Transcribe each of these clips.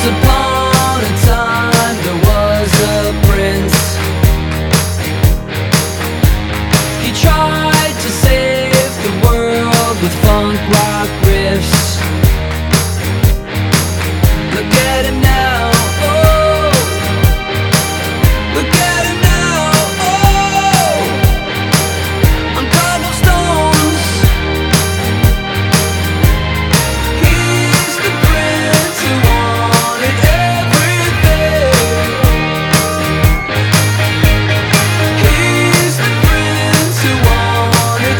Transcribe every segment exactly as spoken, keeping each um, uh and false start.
upon a time there was a prince. He tried to save the world with funk rock riffs. Look at him now, oh, look at him now, oh, on cobblestones. He's the prince who wanted everything. He's the prince who wanted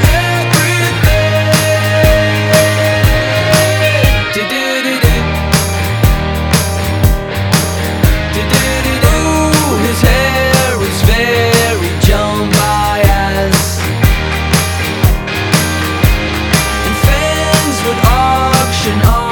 everything. Do-do-do-do. Do-do-do-do. His hair was very Joan Baez, and fans would auction off